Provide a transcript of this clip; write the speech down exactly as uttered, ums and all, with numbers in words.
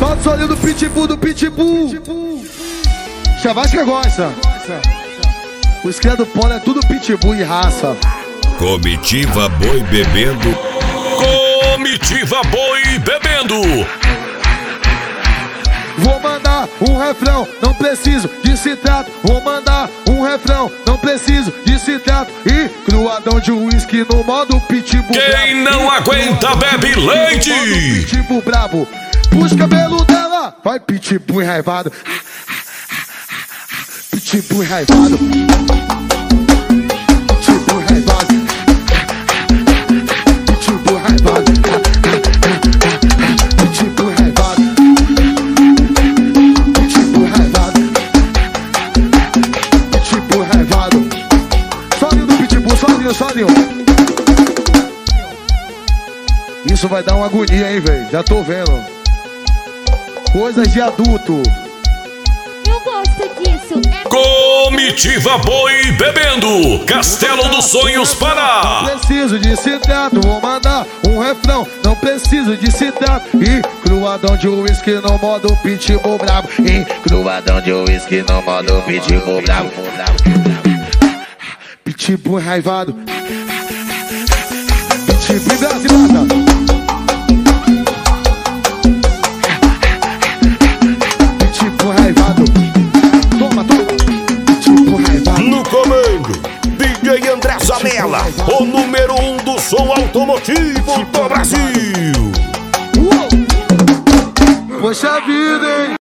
Solta o solinho do pitbull, do pitbull. Chavasca gosta. Os cria do polo é tudo pitbull e raça. Comitiva Boi Bebendo. Comitiva Boi Bebendo. Vou mandar um refrão, não preciso de citrato. Vou mandar um refrão, não preciso de citrato. E cruadão de uísque no modo pitbull. Quem bravo. não aguenta bebe leite. Pitbull brabo. Puxa o cabelo dela, vai pitbull enraivado. Pitbull enraivado. Pitbull enraivado. Pitbull enraivado. Pitbull enraivado. Pitbull enraivado. Pitbull enraivado. Sozinho do pitbull, sozinho, sozinho. Isso vai dar uma agonia, hein, velho? Já tô vendo. Coisas de adulto. Eu gosto disso. É... Comitiva Boi Bebendo. Castelo dos Sonhos Pará. Não preciso de citrato, vou mandar um refrão. Não preciso de citrato. E cruadão de uísque no modo pitbull bravo. E cruadão de uísque no modo pitbull bravo. Pitbull enraivado. Pitbull brasileira. No comando, D J André Zanella, o número um do som automotivo do Brasil. Poxa vida, hein?